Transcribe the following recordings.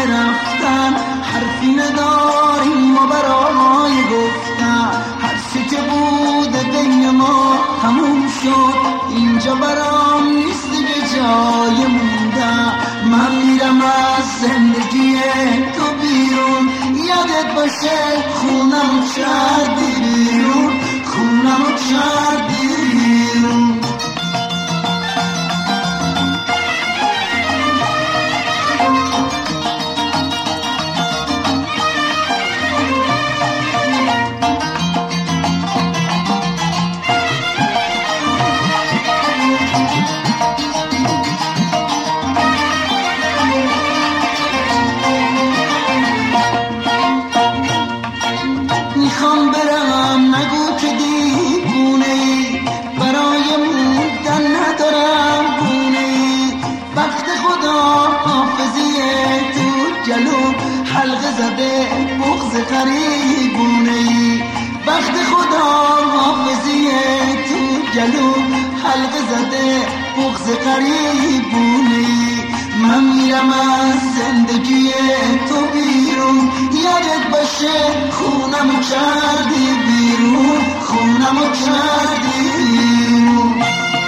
رفتن، حرفی نداریم و برای گفتن. هر چه که بود بین ما تموم شد، اینجا برام نیست دیگه جای موندن. من میرم از زندگی تو بیرون، یادت باشه خونمو کردی بیرون، خونمو کردی بیرون. میخوام برم نگو که دیوونه ای، برای موندن ندارم گونه ای. وقت خدا حافظیه تو جلو، حلقه زده بغض قریبونه ای. وقت خدا حافظیه تو جلو، حلقه زده بغض قریبونه ای. من میرم از زندگی تو بیرون، یادت باشه خونمو کردی بیرون، خونمو کردی بیرون.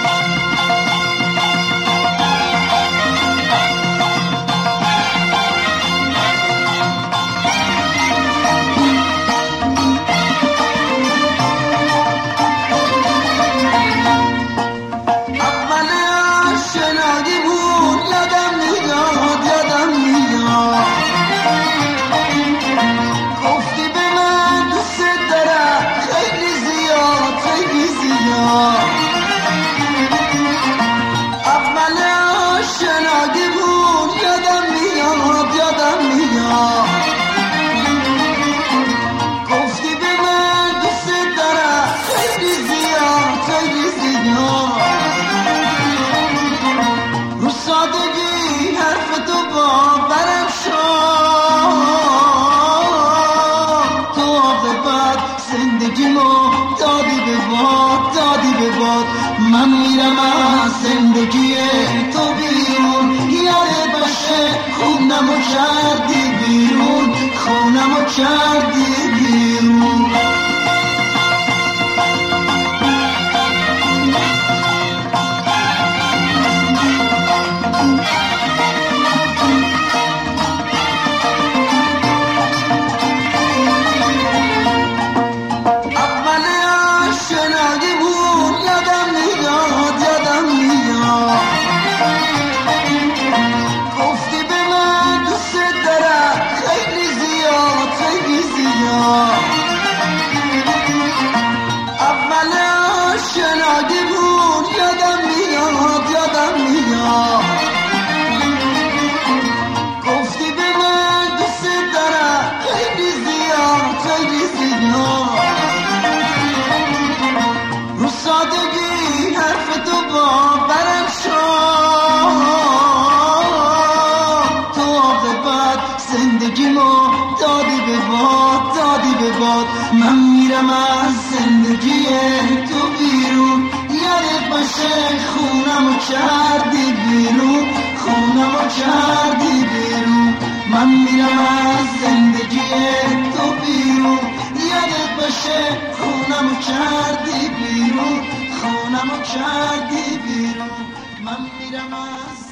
من میرم از زندگی تو بیرون، یادت باشه خونمو کردی بیرون، خونمو کردی بیرون. من میرم از زندگی تو بیرون، یادت باشه خونمو کردی بیرون، خونمو کردی بیرون. من میرم از زندگی تو بیرون، یادت باشه خونمو کردی بیرون، خونمو کردی بیرون. من میرم از